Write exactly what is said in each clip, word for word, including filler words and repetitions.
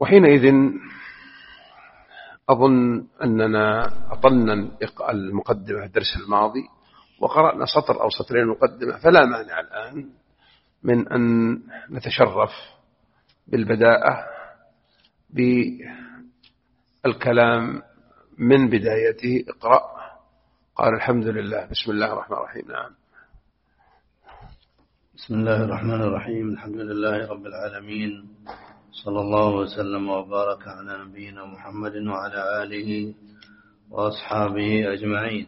وحينئذ أظن أننا أطلنا المقدمة الدرس الماضي وقرأنا سطر أو سطرين مقدمة، فلا مانع الآن من أن نتشرف بالبداءة بالكلام من بدايته. اقرأ. قال الحمد لله. بسم الله الرحمن الرحيم. نعم. بسم الله الرحمن الرحيم. الحمد لله رب العالمين، صلى الله وسلم وبارك على نبينا محمد وعلى آله وأصحابه أجمعين.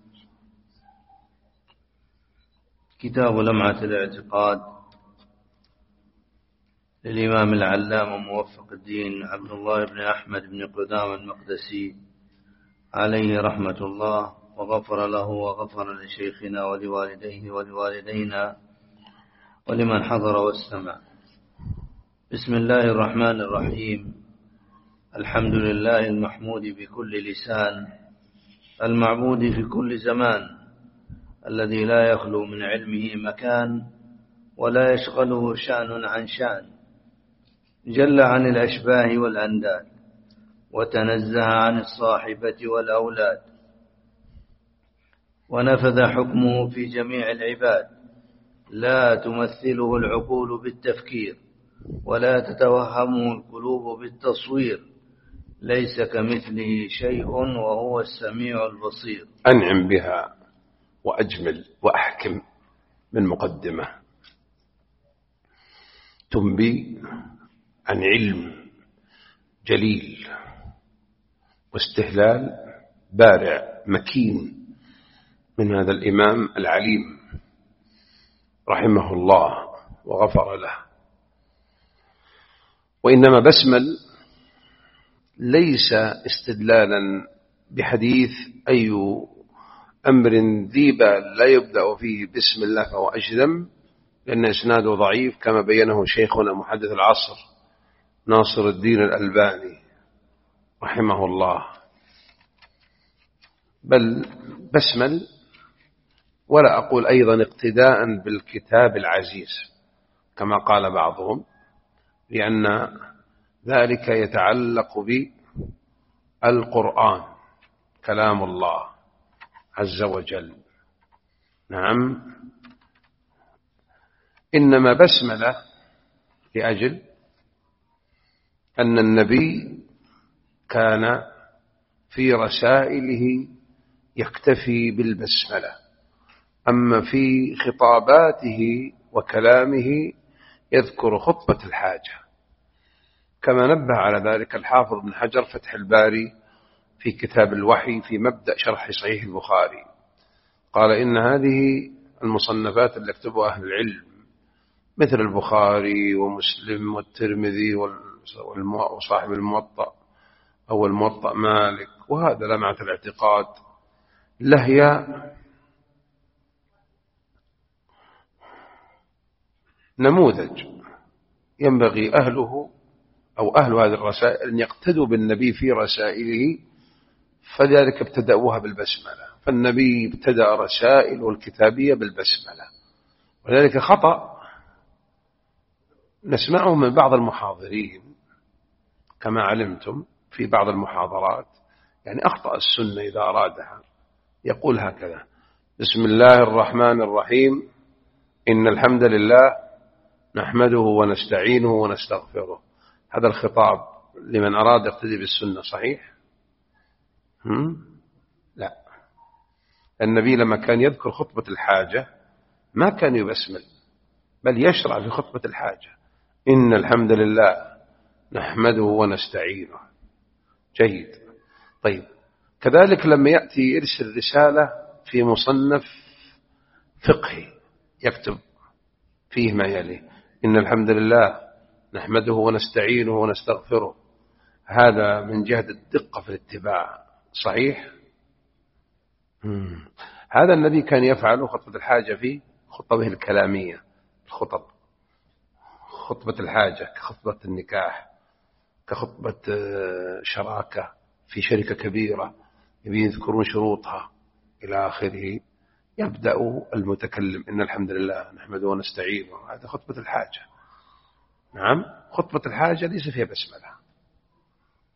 كتاب لمعة الاعتقاد للإمام العلامة موفق الدين عبد الله بن أحمد بن قدامة المقدسي عليه رحمة الله، وغفر له وغفر لشيخنا ولوالديه ولوالدينا ولمن حضر واستمع. بسم الله الرحمن الرحيم. الحمد لله المحمود بكل لسان، المعبود في كل زمان، الذي لا يخلو من علمه مكان ولا يشغله شأن عن شأن، جل عن الأشباه والأنداد، وتنزه عن الصاحبة والأولاد، ونفذ حكمه في جميع العباد، لا تمثله العقول بالتفكير ولا تتوهمه القلوب بالتصوير، ليس كمثله شيء وهو السميع البصير. أنعم بها وأجمل وأحكم من مقدمة تنبي عن علم جليل واستهلال بارع مكين من هذا الإمام العليم رحمه الله وغفر له. وإنما بسمل ليس استدلالا بحديث أي أمر ذي بال لا يبدأ فيه بسم الله فهو أجذم، لأن إسناده ضعيف كما بينه شيخنا محدث العصر ناصر الدين الألباني رحمه الله. بل بسمل، ولا أقول أيضا اقتداء بالكتاب العزيز كما قال بعضهم، لأن ذلك يتعلق بالقرآن كلام الله عز وجل. نعم. إنما بسملة لأجل أن النبي كان في رسائله يكتفي بالبسملة، أما في خطاباته وكلامه يذكر خطبة الحاجة، كما نبه على ذلك الحافظ ابن حجر فتح الباري في كتاب الوحي في مبدأ شرح صحيح البخاري. قال إن هذه المصنفات اللي يكتبها أهل العلم مثل البخاري ومسلم والترمذي وصاحب الموطأ أو الموطأ مالك وهذا لمعة الاعتقاد، لهي نموذج ينبغي أهله أو أهل هذه الرسائل أن يقتدوا بالنبي في رسائله، فذلك ابتدأوها بالبسملة. فالنبي ابتدأ رسائل والكتابية بالبسملة، ولذلك خطأ نسمعه من بعض المحاضرين كما علمتم في بعض المحاضرات، يعني أخطأ السنة إذا أرادها يقول هكذا: بسم الله الرحمن الرحيم، إن الحمد لله نحمده ونستعينه ونستغفره. هذا الخطاب لمن أراد يقتدي بالسنة صحيح؟ هم؟ لا. النبي لما كان يذكر خطبة الحاجة ما كان يبسمل، بل يشرع في خطبة الحاجة: إن الحمد لله نحمده ونستعينه. جيد. طيب، كذلك لما يأتي يرسل رسالة في مصنف فقهي يكتب فيه ما يلي: إن الحمد لله نحمده ونستعينه ونستغفره. هذا من جهة الدقة في الاتباع صحيح؟ مم. هذا الذي كان يفعله خطبة الحاجة في خطبه الكلامية، الخطب خطبة الحاجة كخطبة النكاح، كخطبة شراكة في شركة كبيرة يبين يذكرون شروطها إلى آخره. يبدأ المتكلم: إن الحمد لله نحمده ونستعينه. هذا خطبة الحاجة. نعم، خطبة الحاجة ليس فيها بسملة،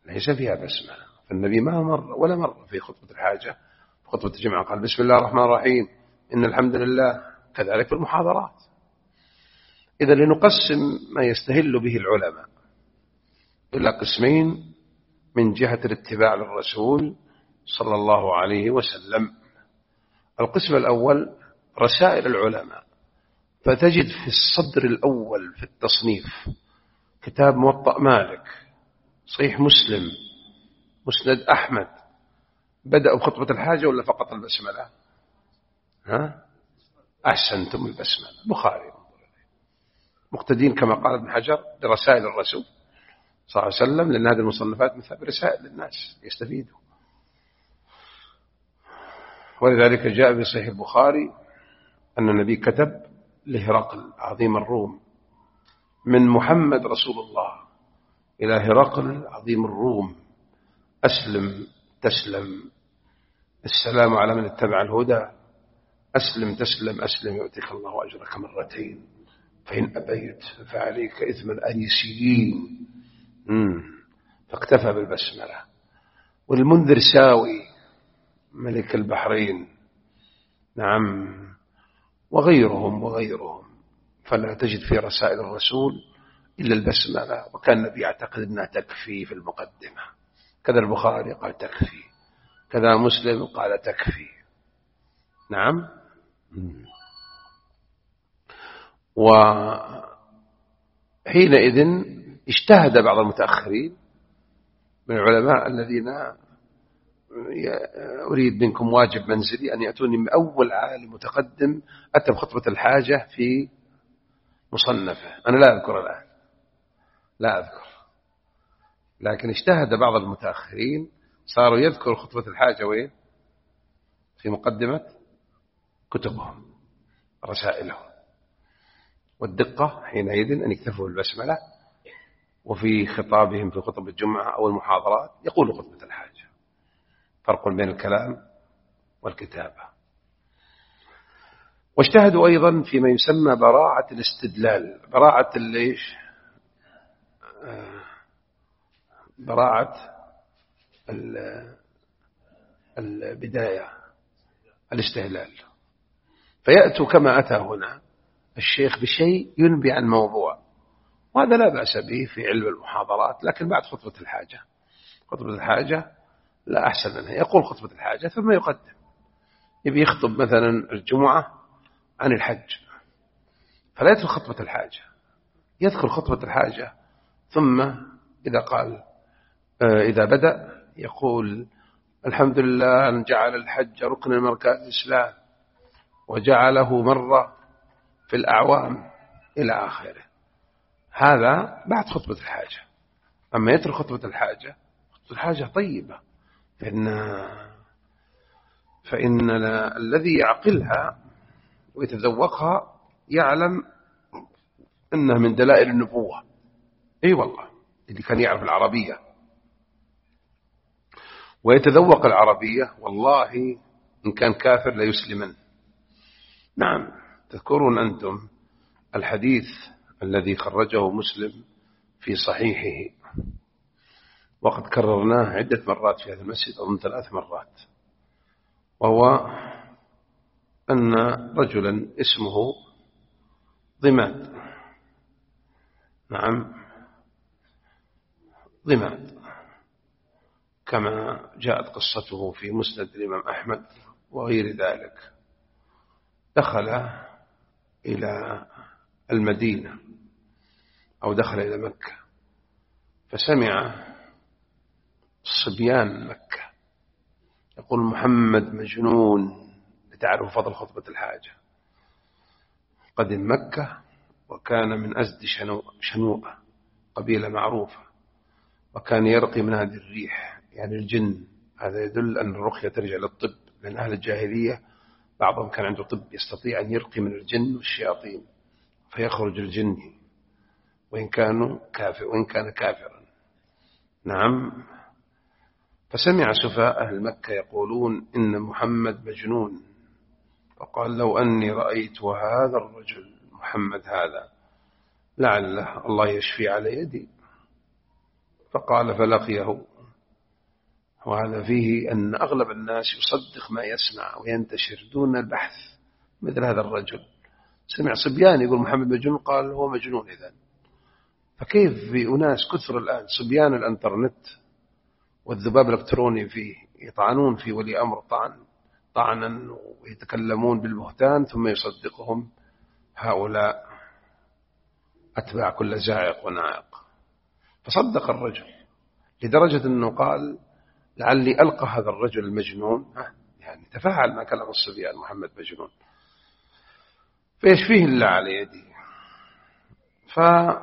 ليس فيها بسملة. فالنبي ما مر ولا مر في خطبة الحاجة في خطبة الجمعة قال بسم الله الرحمن الرحيم إن الحمد لله. كذلك في المحاضرات. إذا لنقسم ما يستهل به العلماء إلى قسمين من جهة الاتباع للرسول صلى الله عليه وسلم. القسم الأول رسائل العلماء، فتجد في الصدر الأول في التصنيف كتاب موطأ مالك، صحيح مسلم، مسند أحمد، بدأوا بخطبة الحاجة ولا فقط البسملة؟ ها؟ أحسنتم، البسملة. بخاري مقتدين كما قال ابن حجر برسائل الرسول صلى الله عليه وسلم، لأن هذه المصنفات مثل رسائل للناس يستفيدوا. ولذلك جاء في صحيح البخاري أن النبي كتب لهرقل عظيم الروم من محمد رسول الله إلى هرقل عظيم الروم: أسلم تسلم، السلام على من اتبع الهدى، أسلم تسلم، أسلم يؤتك الله أجرك مرتين، فإن أبيت فعليك إثم الأنيسيين. فاكتفى بالبسملة. والمنذر ساوي ملك البحرين، نعم، وغيرهم وغيرهم، فلا تجد في رسائل الرسول إلا البسملة. وكان النبي يعتقد أنها تكفي في المقدمة. كذا البخاري قال تكفي، كذا مسلم قال تكفي. نعم. وحينئذ اجتهد بعض المتأخرين من العلماء الذين أريد منكم واجب منزلي أن يأتوني من أول عالم متقدم أتى بخطبة الحاجة في مصنفه. أنا لا أذكر الآن، لا أذكر، لكن اجتهد بعض المتأخرين صاروا يذكر خطبة الحاجة وين؟ في مقدمة كتبهم رسائلهم. والدقة حينئذ أن يكتفوا بالبسملة، وفي خطابهم في خطب الجمعة أو المحاضرات يقول خطبة الحاجة. فرق بين الكلام والكتابة. واجتهدوا أيضا فيما يسمى براعة الاستدلال. براعة الليش براعة البداية، الاستهلال. فيأتوا كما أتى هنا الشيخ بشيء ينبي عن موضوع، وهذا لا بأس به في علم المحاضرات، لكن بعد خطبة الحاجة. خطبة الحاجة لا أحسن منها. يقول خطبة الحاجة ثم يقدم. يبي يخطب مثلا الجمعة عن الحج، فلا يدخل خطبة الحاجة، يذكر خطبة الحاجة، ثم إذا قال إذا بدأ يقول الحمد لله أن جعل الحج ركنا من أركان الإسلام وجعله مرة في الأعوام إلى آخره. هذا بعد خطبة الحاجة. أما يترك خطبة الحاجة، خطبة الحاجة طيبة، فإن, فإن الذي يعقلها ويتذوقها يعلم أنها من دلائل النبوة. أي والله، اللي كان يعرف العربية ويتذوق العربية والله إن كان كافر لا يسلمن. نعم. تذكرون أنتم الحديث الذي خرجه مسلم في صحيحه، وقد كررناه عدة مرات في هذا المسجد، أظن ثلاث مرات، وهو أن رجلا اسمه ضماد، نعم ضماد، كما جاءت قصته في مسند الإمام أحمد وغير ذلك، دخل إلى المدينة أو دخل إلى مكة، فسمع صبيان مكة يقول محمد مجنون، لتعرف فضل خطبة الحاجة. قدم مكة وكان من أزد شنوءة، قبيلة معروفة، وكان يرقي من هذه الريح، يعني الجن. هذا يدل أن الرقية ترجع للطب، لأن أهل الجاهلية بعضهم كان عنده طب يستطيع أن يرقي من الجن والشياطين فيخرج الجن وإن كانوا كافر وإن كان كافرا. نعم. فسمع سفهاء أهل مكة يقولون إن محمد مجنون، فقال لو أني رأيت هذا الرجل محمد هذا لعله الله يشفي على يدي. فقال فلقيه وهذا فيه أن أغلب الناس يصدق ما يسمع وينتشر دون البحث، مثل هذا الرجل سمع صبيان يقول محمد مجنون، قال هو مجنون إذن. فكيف في أناس كثر الآن صبيان الانترنت والذباب الإلكتروني فيه يطعنون في ولي أمر طعن طعنا ويتكلمون بالبهتان، ثم يصدقهم هؤلاء أتباع كل زائق ونائق. فصدق الرجل لدرجة أنه قال لعلي ألقى هذا الرجل المجنون، يعني تفاعل مع كلام الصبيان محمد مجنون، فيشفيه الله على يدي. ف...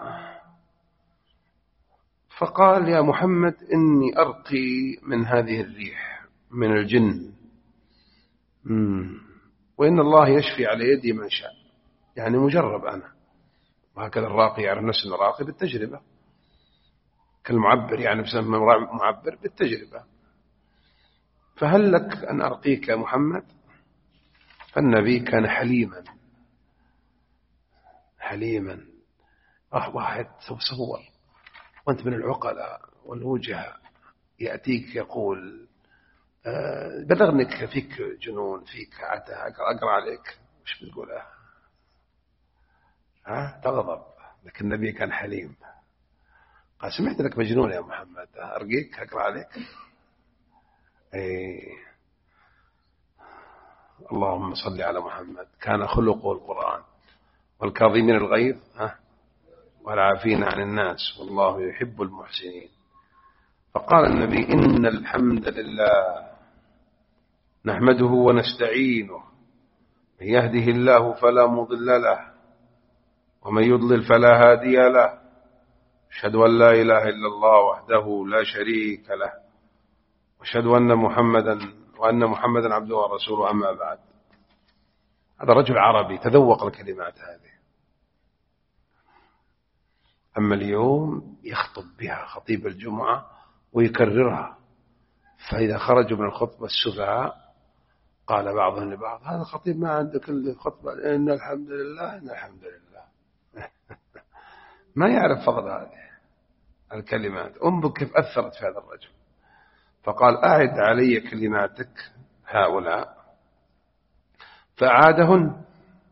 فقال يا محمد إني أرقي من هذه الريح من الجن، مم. وإن الله يشفي على يدي من شاء، يعني مجرب أنا، وهكذا الراقي يعرف نفسه راقي بالتجربة، كالمعبر يعني بسمى معبر بالتجربة. فهل لك أن أرقيك يا محمد؟ فالنبي كان حليما حليما واحد تصور وأنت من العقلاء والوجهاء يأتيك يقول أه بلغنك فيك جنون فيك عته أقرأ عليك، وش بتقول؟ ها تغضب. لكن النبي كان حليم، قال سمعت لك مجنون يا محمد، أرقيك أقرأ عليك. أي اللهم صل على محمد. كان خلقه القرآن والكاظمين الغيظ والعافين عن الناس والله يحب المحسنين. فقال النبي إن الحمد لله نحمده ونستعينه، من يهده الله فلا مضل له ومن يضلل فلا هادي له، أشهد أن لا إله إلا الله وحده لا شريك له، وأشهد أن محمدا وأن محمدا عبده ورسوله. أما بعد، هذا رجل عربي تذوق الكلمات هذه. أما اليوم يخطب بها خطيب الجمعة ويكررها، فإذا خرجوا من الخطبة السفهاء قال بعضهم لبعض هذا الخطيب ما عنده كل خطبة إن الحمد لله إن الحمد لله. ما يعرف فضل هذه الكلمات. انظر كيف أثرت في هذا الرجل. فقال أعد علي كلماتك هؤلاء، فأعادهن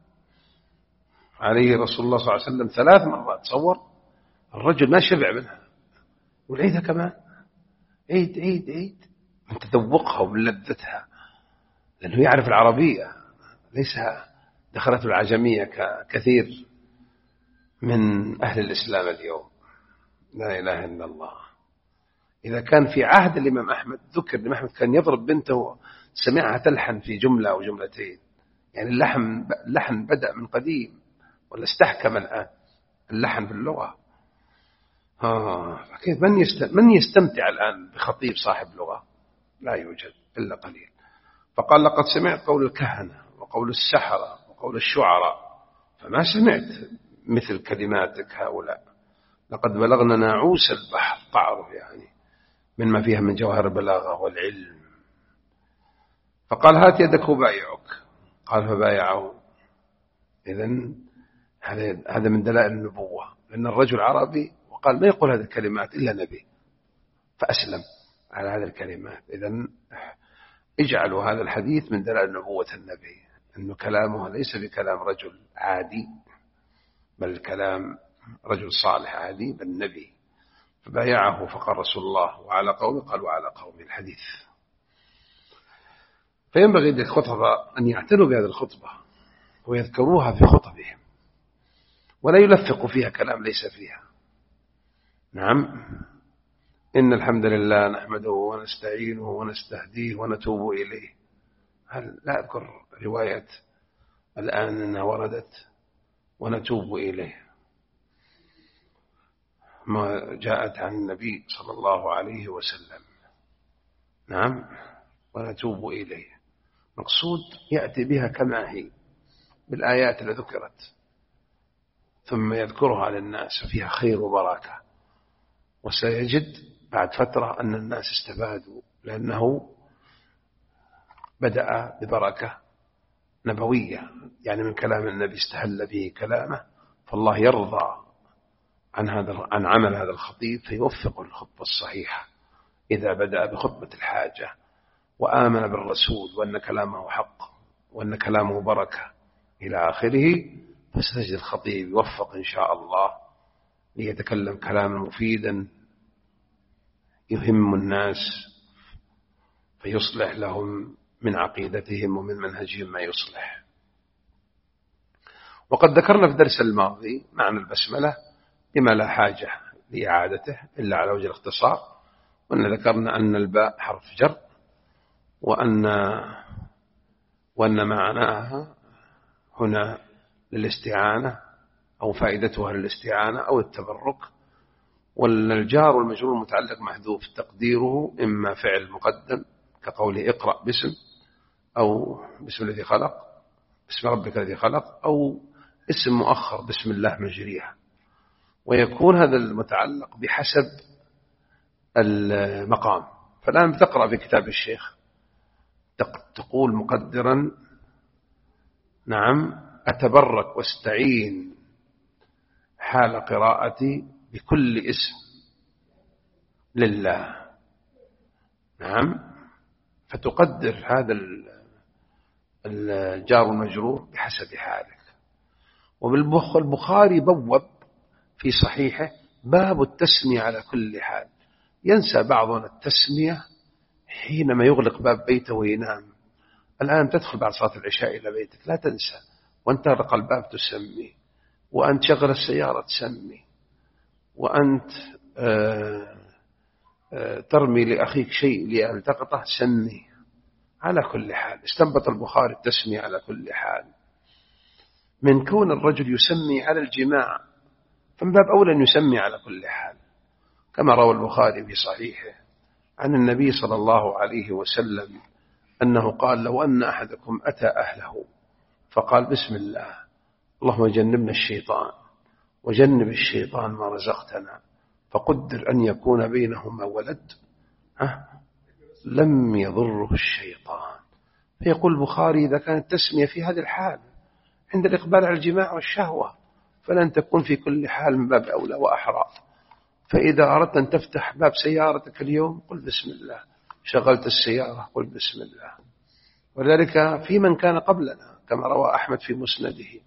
عليه رسول الله صلى الله عليه وسلم ثلاث مرات. تصور الرجل ما شبع منها، والعيدها كمان عيد عيد عيد من تذوقها ومن لذتها، لأنه يعرف العربية، ليس دخلته العجمية كثير من أهل الإسلام اليوم. لا إله إلا الله. إذا كان في عهد الإمام أحمد ذكر الإمام أحمد كان يضرب بنته سمعها تلحن في جملة أو جملتين، يعني اللحن اللحن بدأ من قديم ولا استحكم الآن اللحن في اللغة. آه كيف من من يستمتع الآن بخطيب صاحب لغة؟ لا يوجد إلا قليل. فقال لقد سمعت قول الكهنة وقول السحرة وقول الشعراء، فما سمعت مثل كلماتك هؤلاء. لقد بلغنا ناعوس البحر قعره، يعني مما فيها من جوهر البلاغة والعلم. فقال هات يدك وبايعك. قال فبايعه. إذن هذا من دلائل النبوة، لأن الرجل عربي وقال ما يقول هذه الكلمات إلا نبي، فأسلم على هذه الكلمات. إذن اجعلوا هذا الحديث من دلائل نبوة النبي، أنه كلامه ليس بكلام رجل عادي، بل كلام رجل صالح عادي، بل نبي. فبايعه فقال رسول الله وعلى قومه، قال وعلى قومه. الحديث. فينبغي للخطبة أن يعتنوا بهذه الخطبة ويذكروها في خطبهم، ولا يلفقوا فيها كلام ليس فيها. نعم. إن الحمد لله نحمده ونستعينه ونستهديه ونتوب إليه. هل لا أذكر رواية الآن أنها وردت ونتوب إليه، ما جاءت عن النبي صلى الله عليه وسلم. نعم. ونتوب إليه مقصود يأتي بها كما هي بالآيات التي ذكرت، ثم يذكرها للناس فيها خير وبركة. وسيجد بعد فترة أن الناس استفادوا، لأنه بدأ ببركة نبوية، يعني من كلام النبي استهل به كلامه، فالله يرضى عن هذا عن عمل هذا الخطيب فيوفق الخطبة الصحيحة إذا بدأ بخطبة الحاجة وآمن بالرسول وأن كلامه حق وأن كلامه بركة إلى آخره، فستجد الخطيب يوفق إن شاء الله ليتكلم كلاما مفيدا يهم الناس فيصلح لهم من عقيدتهم ومن منهجهم ما يصلح. وقد ذكرنا في الدرس الماضي معنى البسملة بما لا حاجة لإعادته إلا على وجه الاختصار، وأن ذكرنا أن الباء حرف جر، وأن وأن معناها هنا للاستعانة أو فائدتها للاستعانة أو التبرك، وأن الجار والمجرور المتعلق محذوف تقديره إما فعل مقدم كقوله اقرأ باسم، أو باسم الذي خلق، باسم ربك الذي خلق، أو اسم مؤخر بسم الله مجريها. ويكون هذا المتعلق بحسب المقام. فالآن بتقرأ في كتاب الشيخ تقول مقدرا نعم أتبرك واستعين حال قراءتي بكل اسم لله، نعم، فتقدر هذا الجار والمجرور بحسب حالك. والبخاري بوب في صحيحه باب التسمية على كل حال. ينسى بعضنا التسمية حينما يغلق باب بيته وينام. الآن تدخل بعد صلاة العشاء إلى بيتك لا تنسى، وأنت تغلق الباب تسمي، وأنت شغل السيارة تسمي، وأنت آآ آآ ترمي لأخيك شيء ليلتقطه سمي. على كل حال استنبط البخاري التسمية على كل حال. من كون الرجل يسمي على الجماع فمن باب أولى أن يسمي على كل حال، كما روى البخاري في صحيحه عن النبي صلى الله عليه وسلم أنه قال لو أن أحدكم أتى أهله فقال بسم الله اللهم جنبنا الشيطان وجنب الشيطان ما رزقتنا، فقدر أن يكون بينهما ولد ها لم يضره الشيطان. فيقول البخاري إذا كانت تسمية في هذه الحال عند الإقبال على الجماع والشهوة فلن تكون في كل حال من باب أولى وأحرى. فإذا أردت أن تفتح باب سيارتك اليوم قل بسم الله، شغلت السيارة قل بسم الله. ولذلك في من كان قبلنا كما روى أحمد في مسنده،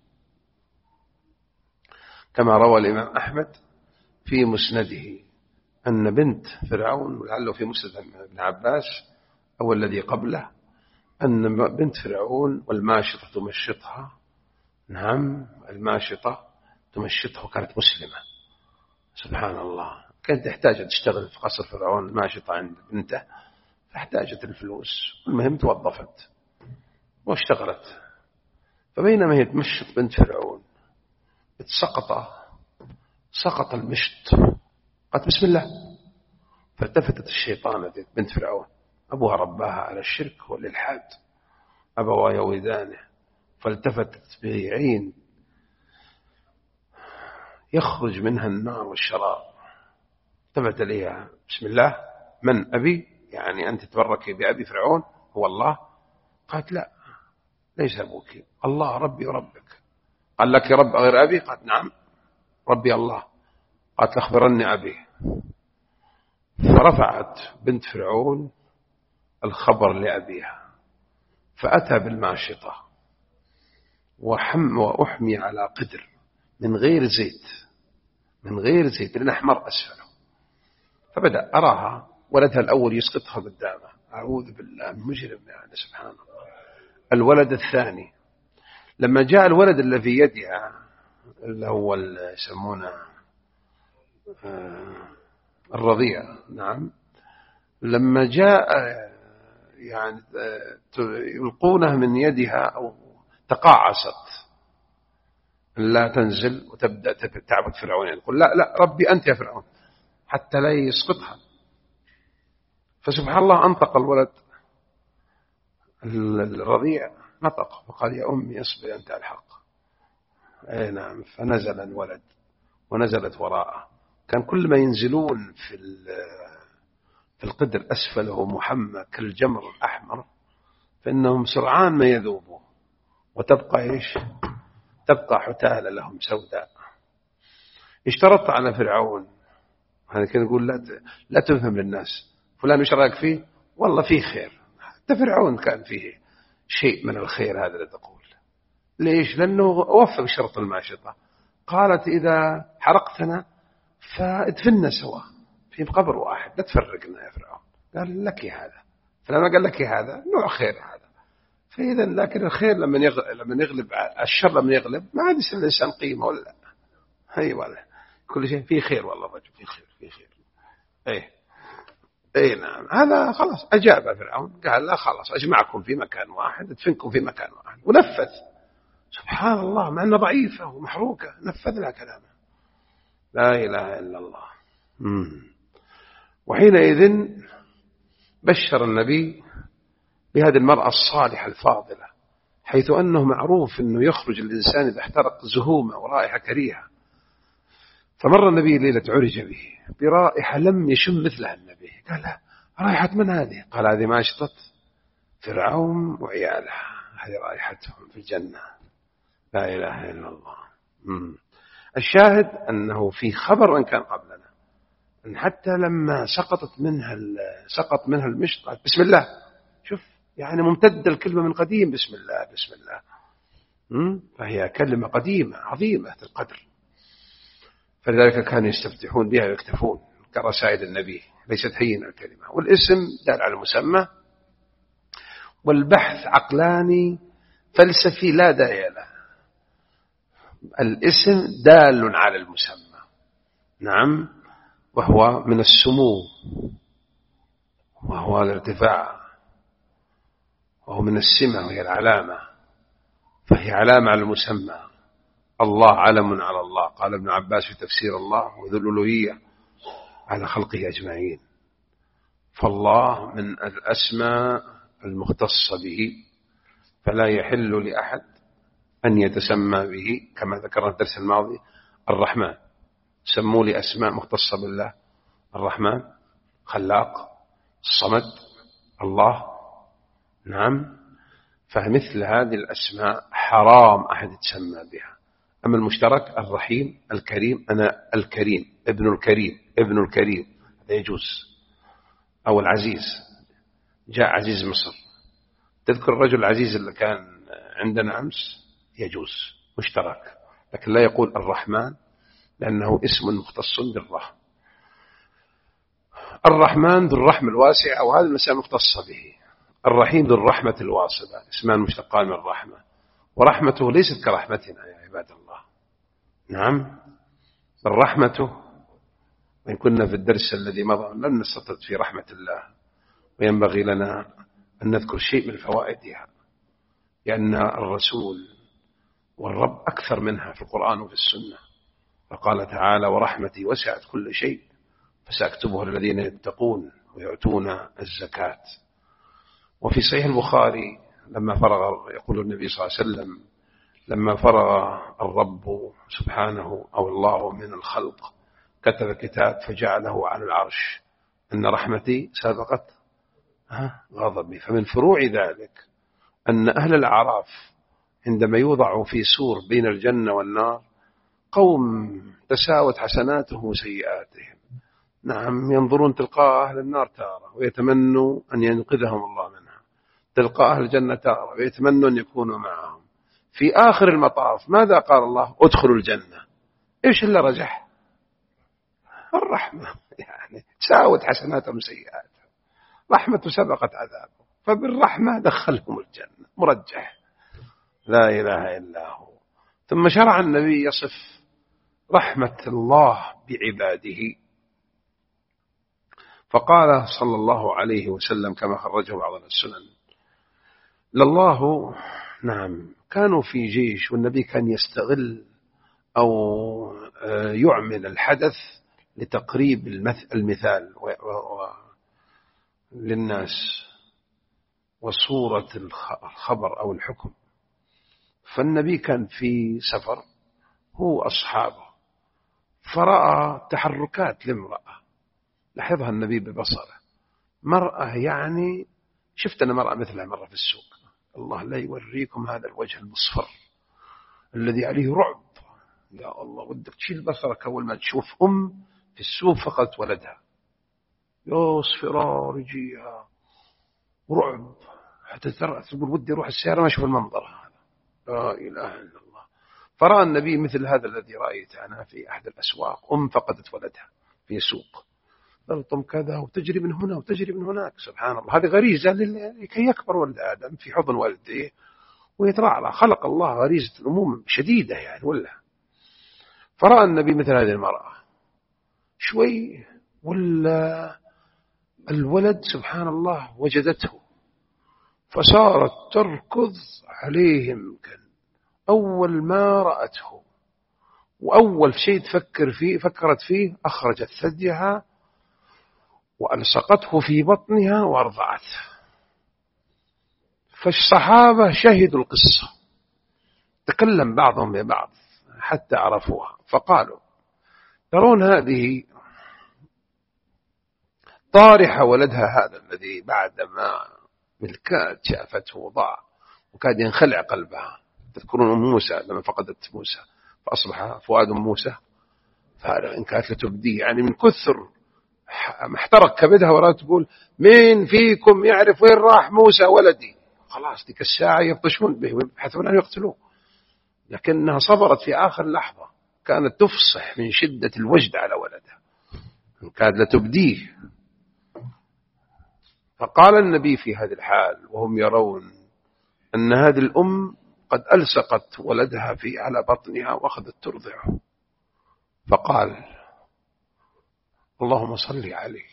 كما روى الإمام أحمد في مسنده أن بنت فرعون، ولعله في مسند ابن عباس أو الذي قبله، أن بنت فرعون والماشطة تمشطها، نعم الماشطة تمشطها، كانت مسلمة سبحان الله، كانت تحتاج أن تشتغل في قصر فرعون الماشطة عند بنته، فاحتاجت الفلوس، المهم توظفت واشتغلت. فبينما هي تمشط بنت فرعون اتسقط سقط المشط، قالت بسم الله، فالتفتت الشيطان بنت فرعون، أبوها رباها على الشرك والإلحاد، أبوا يودانه، فالتفتت بعين يخرج منها النار والشرار، التفت إليها بسم الله من أبي، يعني أنت تبركي بأبي فرعون هو الله؟ قالت لا ليس أبوك، الله ربي وربك. قال لك رب غير أبي؟ قالت نعم ربي الله. قالت أخبرني أبي. فرفعت بنت فرعون الخبر لأبيها، فأتى بالماشطة وحم وأحمي على قدر من غير زيت، من غير زيت لأن أحمر أسفله. فبدأ أراها ولدها الأول يسقطها قدامه، أعوذ بالله مجرم يعني سبحان الله. الولد الثاني لما جاء الولد اللي في يدها اللي هو يسمونه الرضيع، نعم، لما جاء يعني يلقونه من يدها أو تقاعست لا تنزل وتبدأ تعبد فرعون، يقول لا لا ربي أنت يا فرعون حتى لا يسقطها. فسبحان الله أنطق الولد الرضيع نطق وقال يا أمي اصبري أنت الحق. أي نعم. فنزل الولد ونزلت وراءه، كان كل ما ينزلون في في القدر أسفله محمى كالجمر الأحمر فإنهم سرعان ما يذوبوا وتبقى إيش؟ تبقى حتالة لهم سوداء. اشترط على فرعون، هذا كان يقول لا لا تفهم للناس، فلان وش رأيك فيه؟ والله فيه خير. حتى فرعون كان فيه شيء من الخير هذا اللي تقول. ليش؟ لأنه وفى بشرط الماشطة. قالت إذا حرقتنا فادفننا سوا في قبر واحد، لا تفرقنا يا فرعون. قال لك هذا، فلما قال لك هذا نوع خير هذا. فإذا لكن الخير لما يغلب، لما يغلب الشر، لما يغلب ما عاد يصير الإنسان قيمة ولا هي ولا كل شيء فيه خير. والله الرجل فيه خير، فيه خير. إيه إيه نعم. هذا خلاص أجاب فرعون، قال لا خلاص أجمعكم في مكان واحد، أدفنكم في مكان واحد، ونفذ. سبحان الله، مع أنها ضعيفة ومحروقة نفذ لها كلامه. لا إله إلا الله. مم. وحينئذ بشر النبي بهذه المرأة الصالحة الفاضلة، حيث أنه معروف أنه يخرج الإنسان إذا احترق زهومة ورائحة كريهة. فمر النبي ليلة عرج به برائحة لم يشم مثلها النبي. قال له رائحة من هذه؟ قال هذه ماشطة فرعون وعيالها، هذه رائحتهم في الجنة. لا إله إلا الله. مم. الشاهد أنه في خبر من كان قبلنا أن حتى لما سقطت منها سقط منها المشط بسم الله. شوف يعني ممتدة الكلمة من قديم، بسم الله بسم الله. مم. فهي كلمة قديمة عظيمة القدر، فلذلك كانوا يستفتحون بها ويكتفون كرسائل النبي، ليست هينة الكلمة. والاسم دال على المسمى، والبحث عقلاني فلسفي لا داعي له. الاسم دال على المسمى، نعم، وهو من السمو، وهو الارتفاع، وهو من السمة، وهي العلامة، فهي علامة على المسمى. الله علم على الله، قال ابن عباس في تفسير الله وذو الألوهية على خلقه أجمعين. فالله من الأسماء المختصة به، فلا يحل لأحد أن يتسمى به، كما ذكرنا في الدرس الماضي. الرحمن سموا لي أسماء مختصة بالله: الرحمن، خلاق، الصمد، الله، نعم. فمثل هذه الأسماء حرام أحد يتسمى بها. أما المشترك الرحيم، الكريم، أنا الكريم، ابن الكريم، ابن الكريم، هذا يجوز. أو العزيز، جاء عزيز مصر، تذكر الرجل العزيز اللي كان عندنا أمس، يجوز مشترك. لكن لا يقول الرحمن لأنه اسم مختص بالرحمة. الرحمن ذو الرحمة الواسعة، وهذا المسألة مختصة به. الرحيم ذو الرحمة الواصلة، اسمان مشتقان من الرحمة، ورحمته ليست كرحمتنا يا عباد الله. نعم، بل رحمته، وإن كنا في الدرس الذي مضى لم نستطرد في رحمة الله، وينبغي لنا أن نذكر شيء من فوائدها، لأن الرسول والرب أكثر منها في القرآن وفي السنة. فقال تعالى: ورحمتي وسعت كل شيء فسأكتبها للذين يتقون ويؤتون الزكاة. وفي صحيح البخاري لما فرغ، يقول النبي صلى الله عليه وسلم: لما فرغ الرب سبحانه أو الله من الخلق كتب كتاب فجعله على العرش أن رحمتي سبقت غضبي. فمن فروع ذلك أن أهل الأعراف عندما يوضعوا في سور بين الجنة والنار قوم تساوت حسناتهم وسيئاتهم، نعم، ينظرون تلقاء أهل النار تارة ويتمنوا أن ينقذهم الله منها، تلقاء أهل الجنة تارة ويتمنوا أن يكونوا معهم. في آخر المطاف ماذا قال الله؟ ادخلوا الجنة. إيش اللي رجح؟ الرحمة، يعني تساوت حسناتهم وسيئاتهم، رحمته سبقت عذابه، فبالرحمة دخلهم الجنة، مرجح. لا إله إلا هو. ثم شرع النبي يصف رحمة الله بعباده، فقال صلى الله عليه وسلم كما خرجه بعض السنن: لله، نعم، كانوا في جيش والنبي كان يستغل أو يعمل الحدث لتقريب المثال للناس وصورة الخبر أو الحكم. فالنبي كان في سفر هو أصحابه، فرأى تحركات لامرأة، لاحظها النبي ببصره، مرأة يعني شفت أنا مرأة مثلها مرة في السوق، الله لا يوريكم هذا الوجه المصفر الذي عليه رعب، يا الله ودك تشيل بصرك أول ما تشوف أم في السوق فقط ولدها، يصفرار يجيها ورعب، حتى تقول ودي أروح السيارة ما أشوف المنظر هذا. لا إله إلا الله. فرأى النبي مثل هذا الذي رأيت أنا في أحد الأسواق، أم فقدت ولدها في سوق، تلطم كذا وتجري من هنا وتجري من هناك. سبحان الله، هذه غريزة لكي يكبر ولد آدم في حضن والده ويترعرع. خلق الله غريزة الأمومة شديدة يعني ولا. فرأى النبي مثل هذه المرأة شوي ولا الولد سبحان الله وجدته، فصارت تركض عليهم. كان أول ما رأته وأول شيء تفكر فيه فكرت فيه أخرجت ثديها وألصقته في بطنها وأرضعته. فالصحابة شهدوا القصة، تكلم بعضهم ببعض حتى عرفوها، فقالوا ترون هذه طارحة ولدها هذا الذي بعدما بالكاد شافته وضاع وكاد ينخلع قلبها. تذكرون أم موسى لما فقدت موسى فأصبح فؤاد موسى فارغ إن كانت لتبديه، يعني من كثر محترق كبدها وراء تقول مين فيكم يعرف وين راح موسى ولدي. خلاص ديك الساعة يبطشون به ويبحثون أن يقتلوه، لكنها صبرت في آخر لحظة، كانت تفصح من شدة الوجد على ولدها إن كاد لتبديه. فقال النبي في هذه الحال وهم يرون أن هذه الأم قد ألصقت ولدها في على بطنها وأخذت ترضعه، فقال اللهم صل عليه،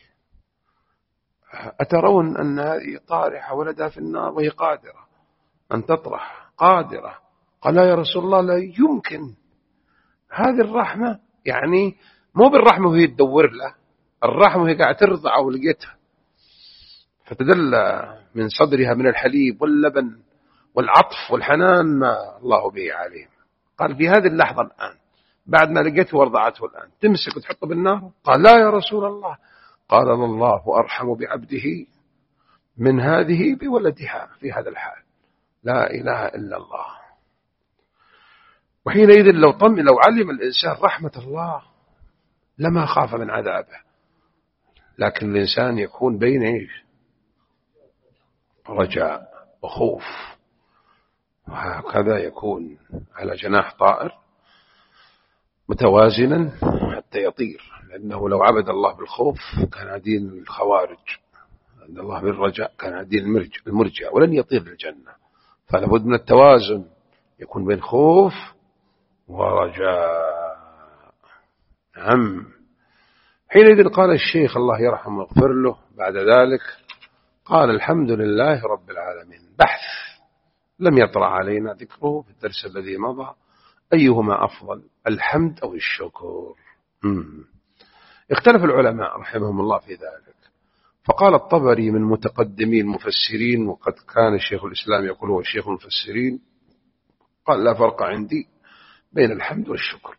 أترون أن هذه طارحة ولدها في النار وهي قادرة أن تطرح؟ قادرة. قال يا رسول الله لا يمكن، هذه الرحمة يعني مو بالرحمة وهي تدور له، الرحمة وهي قاعدة ترضع ولقيتها فتدلى من صدرها من الحليب واللبن والعطف والحنان ما الله به عليهم. قال في هذه اللحظة الآن بعد ما لقيته وارضعته الآن تمسك وتحطه بالنار؟ قال لا يا رسول الله. قال الله أرحم بعبده من هذه بولدها في هذا الحال. لا إله إلا الله. وحينئذ لو طم لو علم الإنسان رحمة الله لما خاف من عذابه، لكن الإنسان يكون بين إيش؟ رجاء وخوف، وهكذا يكون على جناح طائر متوازنا حتى يطير، لأنه لو عبد الله بالخوف كان دين الخوارج، عبد الله بالرجاء كان دين المرجع ولن يطير للجنة. فلا بد من التوازن يكون بين خوف ورجاء. نعم. حينئذ قال الشيخ الله يرحمه ويغفر له بعد ذلك قال الحمد لله رب العالمين. بحث لم يطرأ علينا ذكره في الدرس الذي مضى، أيهما أفضل الحمد أو الشكر؟ مم. اختلف العلماء رحمهم الله في ذلك، فقال الطبري من متقدمين المفسرين وقد كان الشيخ الإسلام يقول هو الشيخ المفسرين، قال لا فرق عندي بين الحمد والشكر.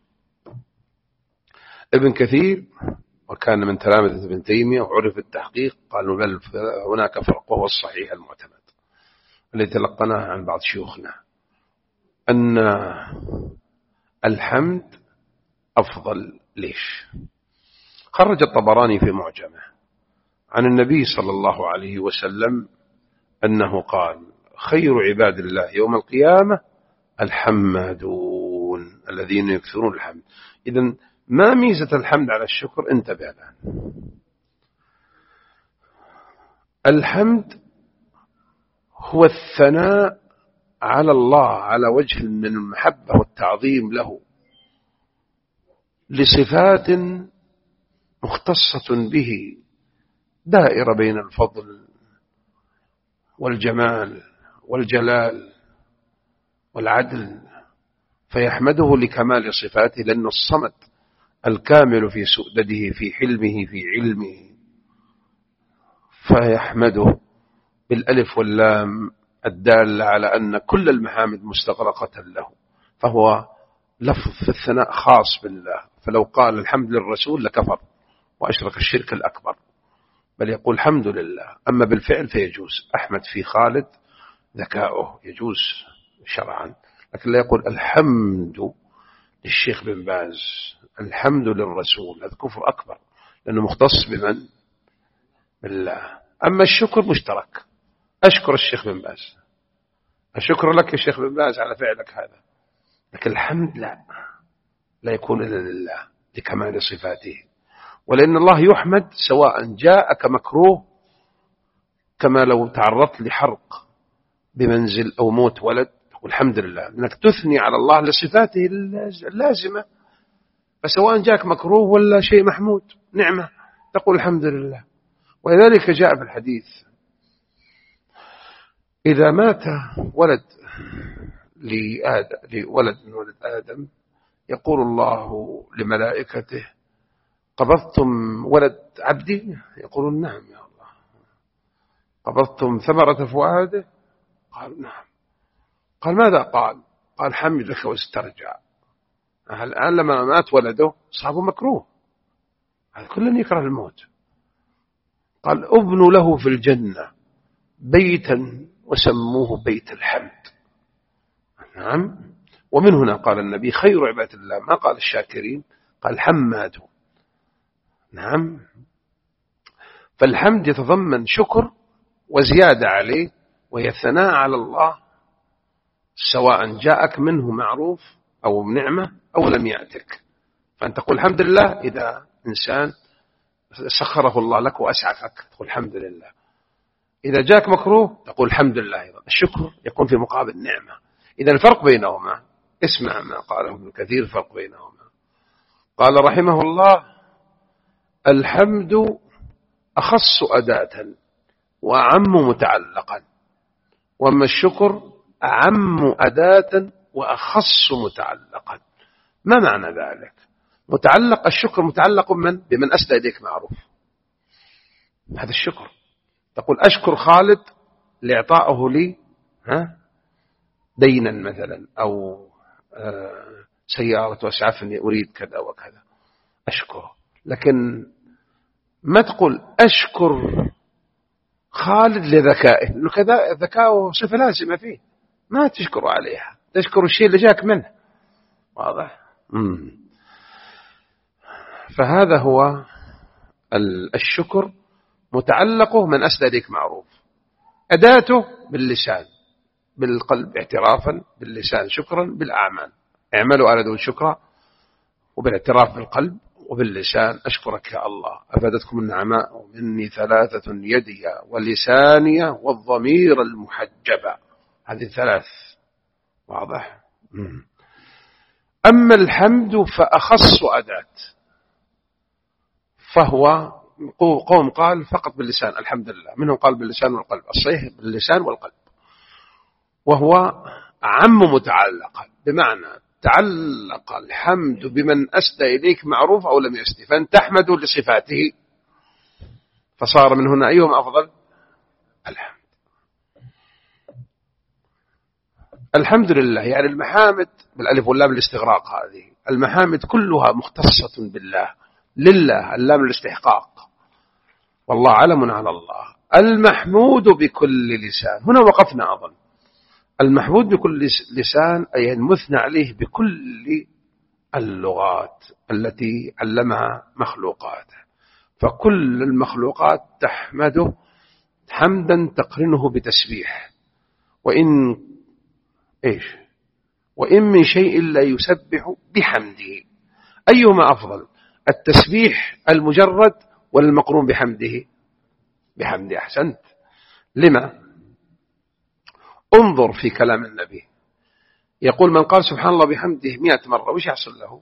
ابن كثير وكان من تلامذة ابن تيمية وعرف التحقيق قالوا بل هناك فرق وهو الصحيح المعتمد الذي تلقناه عن بعض شيوخنا أن الحمد أفضل. ليش؟ خرج الطبراني في معجمه عن النبي صلى الله عليه وسلم أنه قال خير عباد الله يوم القيامة الحمادون الذين يكثرون الحمد. إذن ما ميزة الحمد على الشكر؟ انتبه الآن. الحمد هو الثناء على الله على وجه من المحبة والتعظيم له لصفات مختصة به دائرة بين الفضل والجمال والجلال والعدل، فيحمده لكمال صفاته لأنه الصمد الكامل في سؤدده في حلمه في علمه، فيحمده بالألف واللام الدالة على أن كل المحامد مستغرقة له، فهو لفظ في الثناء خاص بالله. فلو قال الحمد للرسول لكفر وأشرك الشرك الأكبر، بل يقول الحمد لله. أما بالفعل فيجوز أحمد في خالد ذكاؤه يجوز شرعا، لكن لا يقول الحمد للشيخ بن باز الحمد للرسول، هذا كفر أكبر لأنه مختص بمن؟ بالله. أما الشكر مشترك، أشكر الشيخ بن باز، أشكر لك يا شيخ بن باز على فعلك هذا، لكن الحمد لا لا يكون إلا لله لكمال صفاته. ولأن الله يحمد سواء جاءك مكروه، كما لو تعرضت لحرق بمنزل أو موت ولد، والحمد لله، أنك تثني على الله لصفاته اللازمة. فسواء جاءك مكروه ولا شيء محمود نعمة تقول الحمد لله. ولذلك جاء في الحديث إذا مات ولد لآدم لولد من ولد آدم يقول الله لملائكته قبضتم ولد عبدي؟ يقولون نعم يا الله. قبضتم ثمرة فؤاده؟ قال نعم. قال ماذا قال؟ قال حمدك واسترجع. الآن لما مات ولده صابه مكروه، هذا كل يكره الموت. قال ابنوا له في الجنة بيتا وسموه بيت الحمد. نعم. ومن هنا قال النبي خير عباد الله، ما قال الشاكرين، قال حماد. نعم. فالحمد يتضمن شكر وزيادة عليه، وهي الثناء على الله سواء جاءك منه معروف أو نعمة أو لم يأتك. فأنت تقول الحمد لله إذا إنسان سخره الله لك وأسعفك، تقول الحمد لله. إذا جاءك مكروه تقول الحمد لله أيضا. الشكر يكون في مقابل النعمة. إذا الفرق بينهما، اسمع ما قاله ابن كثير الفرق بينهما. قال رحمه الله الحمد أخص أداة وأعم متعلقا، وأما الشكر أعم أداة وأخص متعلقا. ما معنى ذلك؟ متعلق الشكر متعلق من بمن أسدى إليك معروف، هذا الشكر. تقول أشكر خالد لإعطائه لي ها دينا مثلا، أو سيارة وأسعفني أريد كذا وكذا، أشكر. لكن ما تقول أشكر خالد لذكائه، لأنه كذا ذكاؤه صفة لازمة فيه، ما تشكر عليها، تشكر الشيء اللي جاك منه. واضح؟ مم. فهذا هو الشكر، متعلقه من أسدى إليك معروف، أداته باللسان، بالقلب اعترافا، باللسان شكرا، بالأعمال اعملوا آل داود شكرا، وبالاعتراف بالقلب وباللسان أشكرك يا الله أفادتكم النعماء مني ثلاثة يدي ولساني والضمير المحجبة، هذه ثلاث. واضح؟ مم. أما الحمد فأخص أداة، فهو قوم قال فقط باللسان الحمد لله، منهم قال باللسان والقلب، الصحيح باللسان والقلب، وهو عم متعلقا، بمعنى تعلق الحمد بمن أسدى إليك معروف أو لم يسدي، فأن تحمد لصفاته، فصار من هنا أيهم أفضل؟ الحمد. الحمد لله يعني المحامد بالألف واللام الاستغراق، هذه المحامد كلها مختصة بالله، لله اللام الاستحقاق، والله علم على الله. المحمود بكل لسان، هنا وقفنا أظن. المحمود بكل لسان أي المثنى عليه بكل اللغات التي علمها مخلوقاته، فكل المخلوقات تحمده حمدا تقرنه بتسبيح. وإن إيش وإن من شيء لا يسبح بحمده، أيهما أفضل؟ التسبيح المجرد ولا المقرون بحمده؟ بحمده. أحسنت. لما؟ انظر في كلام النبي، يقول من قال سبحان الله بحمده مئة مرة وش يحصل له؟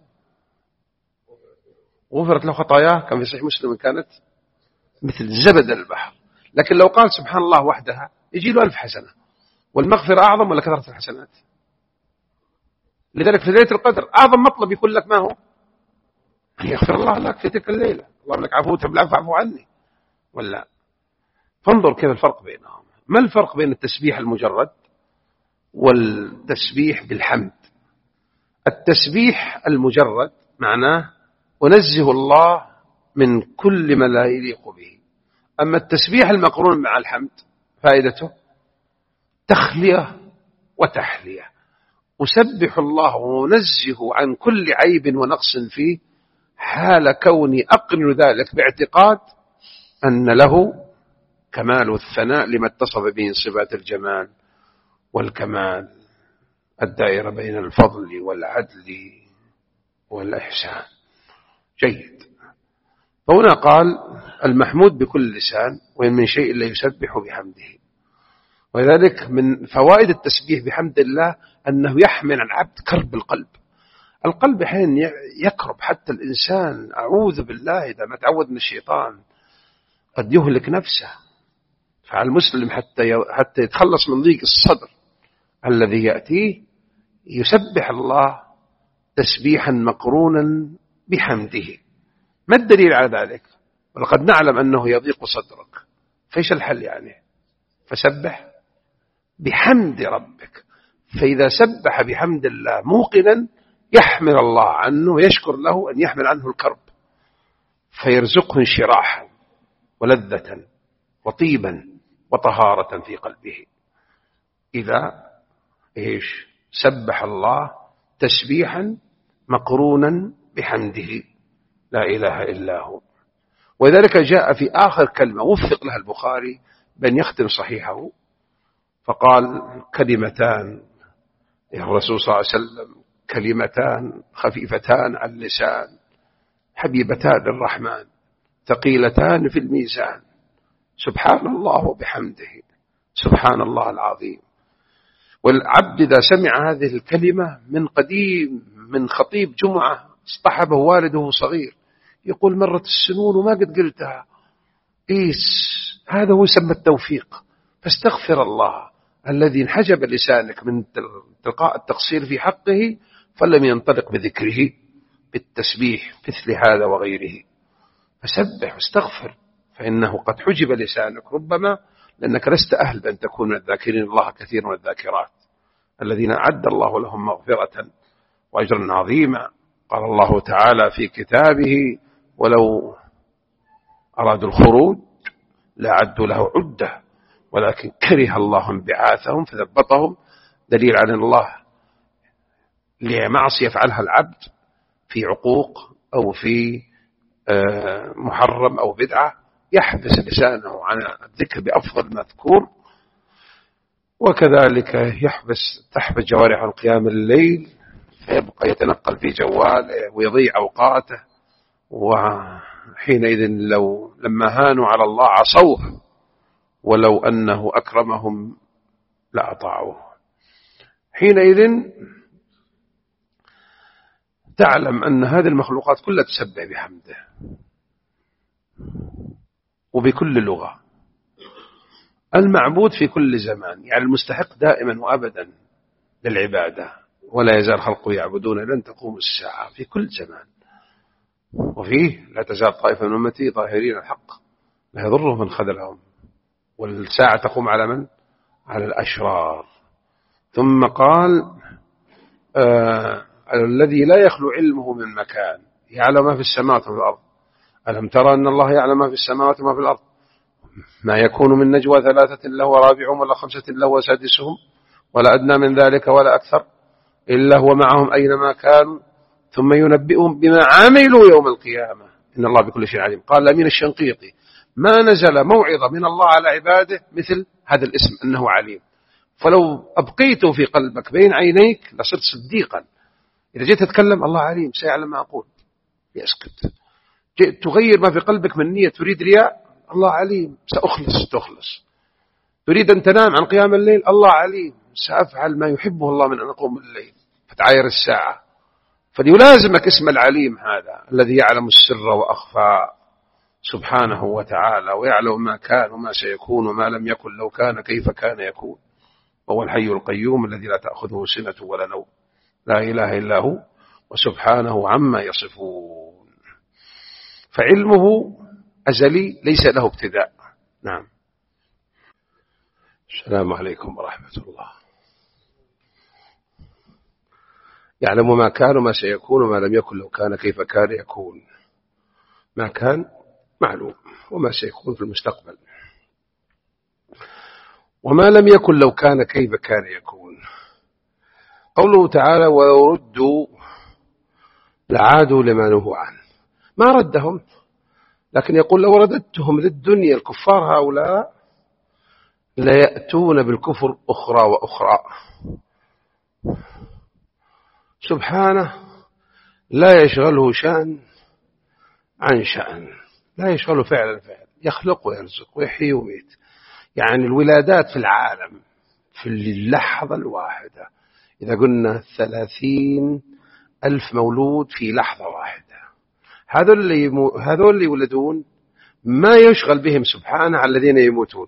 غفرت له خطاياه، كان في صحيح مسلم كانت مثل زبد البحر. لكن لو قال سبحان الله وحدها يجي له ألف حسنة، والمغفرة أعظم ولا كثرة الحسنات؟ لذلك في ليلة القدر أعظم مطلب يقول لك ما هو؟ أن يغفر الله لك في تلك الليلة، اللهم لك عفو تحب العفو فاعف عني، ولا؟ فانظر كيف الفرق بينهم. ما الفرق بين التسبيح المجرد والتسبيح بالحمد؟ التسبيح المجرد معناه أنزه الله من كل ما لا يليق به. أما التسبيح المقرون مع الحمد فائدته تخلية وتحلية، أسبح الله ونزه عن كل عيب ونقص فيه، حال كوني أقرن ذلك باعتقاد أن له كمال والثناء لما اتصف به صفات الجمال والكمال الدائرة بين الفضل والعدل والإحسان. جيد. فهنا قال المحمود بكل لسان وإن من شيء إلا يسبح بحمده. ولذلك من فوائد التسبيح بحمد الله أنه يحمل عن العبد كرب القلب. القلب حين يكرب حتى الإنسان أعوذ بالله إذا ما تعود من الشيطان قد يهلك نفسه. فعلى المسلم حتى حتى يتخلص من ضيق الصدر الذي يأتيه يسبح الله تسبيحا مقرونا بحمده. ما الدليل على ذلك؟ ولقد نعلم أنه يضيق صدرك، فإيش الحل يعني؟ فسبح بحمد ربك. فإذا سبح بحمد الله موقنا يحمل الله عنه ويشكر له أن يحمل عنه الكرب، فيرزقه انشراحا ولذة وطيبا وطهارة في قلبه. إذا إيش سبح الله تسبيحا مقرونا بحمده لا إله إلا هو. ولذلك جاء في آخر كلمة وفق لها البخاري بأن يختم صحيحه فقال كلمتان يا الرسول صلى الله عليه وسلم كلمتان خفيفتان على اللسان حبيبتان للرحمن ثقيلتان في الميزان سبحان الله وبحمده سبحان الله العظيم. والعبد إذا سمع هذه الكلمة من قديم من خطيب جمعة اصطحبه والده صغير يقول مرت السنون وما قد قلتها، إيس هذا هو يسمى التوفيق. فاستغفر الله الذي انحجب لسانك من تلقاء التقصير في حقه فلم ينطلق بذكره بالتسبيح مثل هذا وغيره. فسبح واستغفر فإنه قد حجب لسانك ربما لأنك لست أهل بأن تكون من الذاكرين الله كثير من الذاكرات الذين أعد الله لهم مغفرة وأجرا عظيما. قال الله تعالى في كتابه ولو أرادوا الخروج لأعدوا له عدة ولكن كره الله انبعاثهم فثبطهم. دليل على الله لمعصية يفعلها العبد في عقوق أو في محرم أو بدعة يحبس لسانه عن الذكر بأفضل مذكور، وكذلك يحبس تحبس جوارح عن قيام الليل فيبقى يتنقل في جواله ويضيع أوقاته. وحينئذ لو لما هانوا على الله عصوه ولو أنه أكرمهم لأطاعوه. حينئذ تعلم أن هذه المخلوقات كلها تسبح بحمده وبكل لغة. المعبود في كل زمان يعني المستحق دائما وأبدا للعبادة ولا يزال خلقه يعبدون لن تقوم الساعة في كل زمان. وفيه لا تزال طائفة من أمتي ظاهرين الحق لا يضرهم من خذلهم. والساعة تقوم على من؟ على الأشرار. ثم قال آه الذي لا يخلو علمه من مكان يعلم ما في السماوات وفي الأرض. ألم ترى أن الله يعلم ما في السماوات وما في الأرض ما يكون من نجوى ثلاثة إلا هو رابعهم ولا خمسة إلا هو سادسهم ولا أدنى من ذلك ولا أكثر إلا هو معهم أينما كانوا ثم ينبئهم بما عملوا يوم القيامة إن الله بكل شيء عليم. قال الأمين الشنقيطي ما نزل موعظة من الله على عباده مثل هذا الاسم أنه عليم. فلو أبقيته في قلبك بين عينيك لصرت صديقا. إذا جيت تتكلم الله عليم سيعلم ما أقول يسكت. جئت تغير ما في قلبك من نية تريد رياء الله عليم سأخلص تخلص. تريد أن تنام عن قيام الليل الله عليم سأفعل ما يحبه الله من أن أقوم الليل فتعاير الساعة. فليلازمك اسم العليم هذا الذي يعلم السر وأخفى سبحانه وتعالى ويعلم ما كان وما سيكون وما لم يكن لو كان كيف كان يكون. وهو الحي القيوم الذي لا تأخذه سنة ولا نوم لا إله إلا هو وسبحانه عما يصفون. فعلمه أزلي ليس له ابتداء. نعم. السلام عليكم ورحمة الله. يعلم ما كان وما سيكون وما لم يكن لو كان كيف كان يكون. ما كان معلوم وما سيكون في المستقبل وما لم يكن لو كان كيف كان يكون. قوله تعالى ولو ردوا لعادوا لما نهوا عنه. ما ردهم لكن يقول لو رددتهم للدنيا الكفار هؤلاء ليأتون بالكفر أخرى وأخرى. سبحانه لا يشغله شأن عن شأن، لا يشغله فعلا فعل، يخلق ويرزق ويحيي ويميت. يعني الولادات في العالم في اللحظة الواحدة، إذا قلنا ثلاثين ألف مولود في لحظة واحدة، هذول اللي, يمو... هذول اللي يولدون ما يشغل بهم سبحانه على الذين يموتون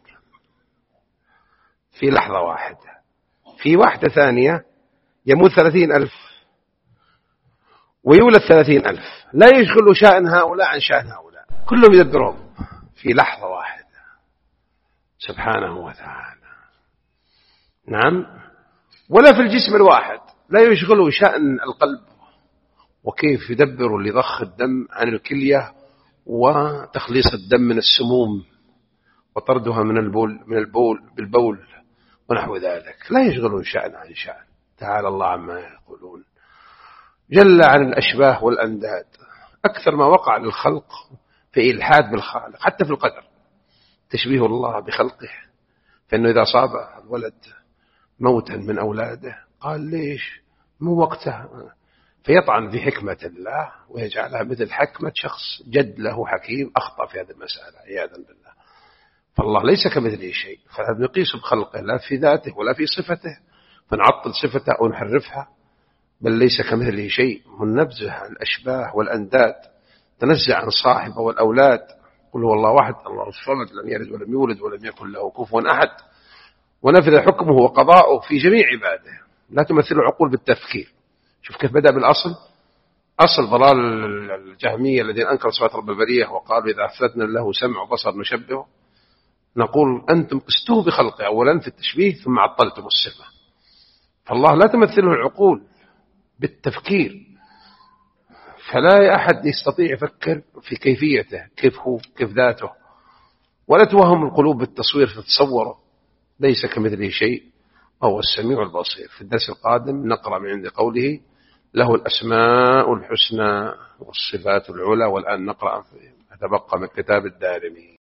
في لحظة واحدة. في واحدة ثانية يموت ثلاثين ألف ويولد ثلاثين ألف، لا يشغل شأن هؤلاء عن شأن هؤلاء، كلهم يدبرهم في لحظة واحدة سبحانه وتعالى. نعم. ولا في الجسم الواحد لا يشغله شأن القلب وكيف يدبر لضخ الدم عن الكلية وتخليص الدم من السموم وطردها من البول من البول بالبول ونحو ذلك، لا يشغلون شأن عن شأن. تعالى الله عما يقولون، جل عن الأشباه والأنداد. أكثر ما وقع للخلق في إلحاد بالخالق، حتى في القدر تشبيه الله بخلقه، فإنه إذا صاب الولد موتا من أولاده قال ليش مو وقته، فيطعن في حكمة الله ويجعلها مثل حكمة شخص جد له حكيم أخطأ في هذه المسألة عياذا بالله. فالله ليس كمثله شيء، فلا نقيس بخلقه لا في ذاته ولا في صفته فنعطل صفته أو نحرفها، بل ليس كمثله شيء، منبزه عن الأشباه والأنداد، تنزع عن صاحبه والأولاد. قل هو الله واحد الله الصمد لم يلد ولم يولد ولم يكن له كفوا أحد، ونفذ حكمه وقضاؤه في جميع عباده. لا تمثل العقول بالتفكير. شوف كيف بدأ بالأصل، أصل ضلال الجهمية الذين أنكروا صفات رب البرية وقالوا إذا أثبتنا له سمع وبصر نشبهه. نقول أنتم قستوه بخلقه أولا في التشبيه ثم عطلتم الصفة. فالله لا تمثله العقول بالتفكير، فلا أحد يستطيع يفكر في كيفيته كيف هو كيف ذاته، ولا توهم القلوب بالتصوير فتصوره، ليس كمثله شيء وهو السميع البصير. في الدرس القادم نقرأ من عند قوله له الأسماء الحسنى والصفات العلى، والآن نقرأ نتبقى من كتاب الدارمي.